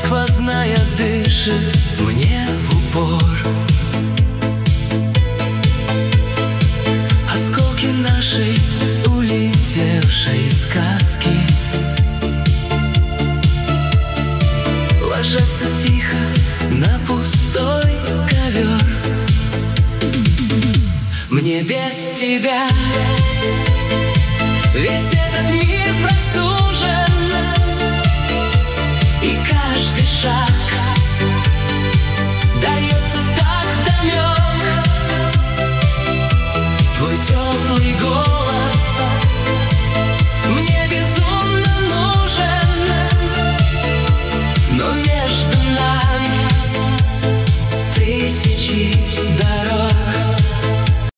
сквозная дышит мне в упор. Осколки нашей улетевшей сказки ложатся тихо на пустой ковер. Мне без тебя весь этот мир простужен, и каждый шаг